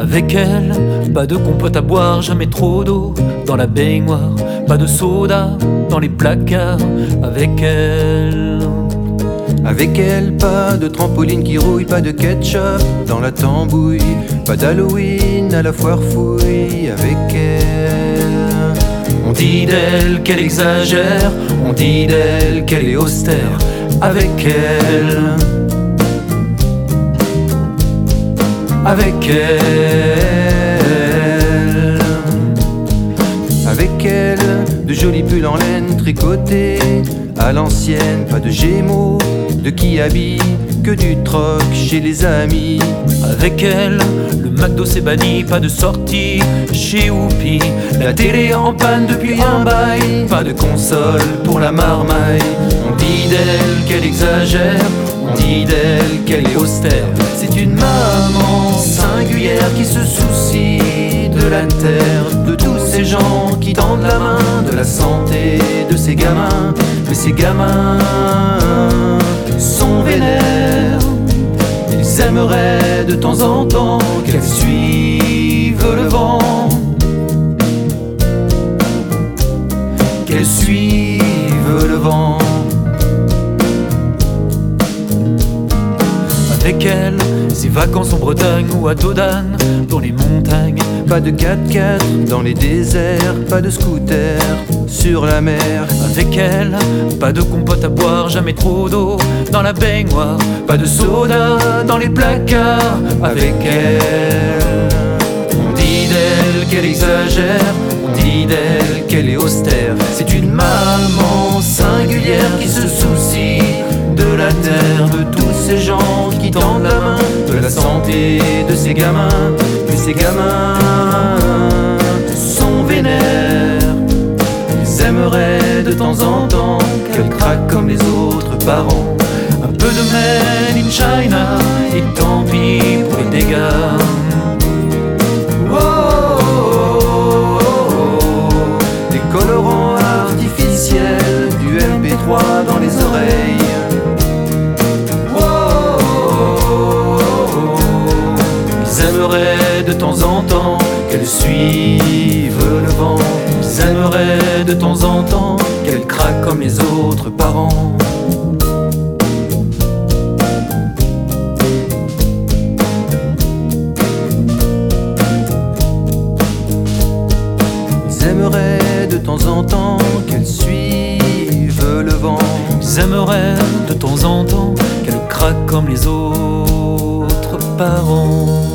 Avec elle, pas de compote à boire, jamais trop d'eau dans la baignoire, pas de soda dans les placards. Avec elle, pas de trampoline qui rouille, pas de ketchup dans la tambouille, pas d'Halloween à la foire fouille. Avec elle, on dit d'elle qu'elle exagère, on dit d'elle qu'elle est austère. Avec elle, de jolis pulls en laine tricotés à l'ancienne, pas de Gémeaux, de qui habille que du troc chez les amis. Avec elle, le McDo s'est banni, pas de sortie chez Whoopi. La télé en panne depuis un bail, pas de console pour la marmaille. On dit d'elle qu'elle exagère, on dit d'elle qu'elle est austère. C'est une maman singulière qui se soucie de la terre, de tous ces gens qui tendent la main, de la santé de ces gamins. Mais ces gamins sont vénères, ils aimeraient de temps en temps qu'elles suivent le vent, qu'elles suivent le vent. Avec elle, ses vacances en Bretagne ou à Dodane, dans les montagnes. Pas de 4x4 dans les déserts, pas de scooter sur la mer. Avec elle, pas de compote à boire, jamais trop d'eau dans la baignoire, pas de soda dans les placards. Avec elle, on dit d'elle qu'elle exagère, on dit d'elle qu'elle est austère. C'est une maman singulière qui se soucie de la terre, de tous ces gens qui tendent la main, de la santé de ces gamins. Mais ces gamins sont vénères, ils aimeraient de temps en temps qu'elle craque comme les autres parents. Un peu de made in China, et tant pis pour les dégâts. Des colorants artificiels, du MP3 dans les oreilles. Ils aimeraient de temps en temps qu'elles suivent le vent. Ils aimeraient de temps en temps qu'elles craquent comme les autres parents. Ils aimeraient de temps en temps qu'elles suivent le vent. Ils aimeraient de temps en temps qu'elles craquent comme les autres parents.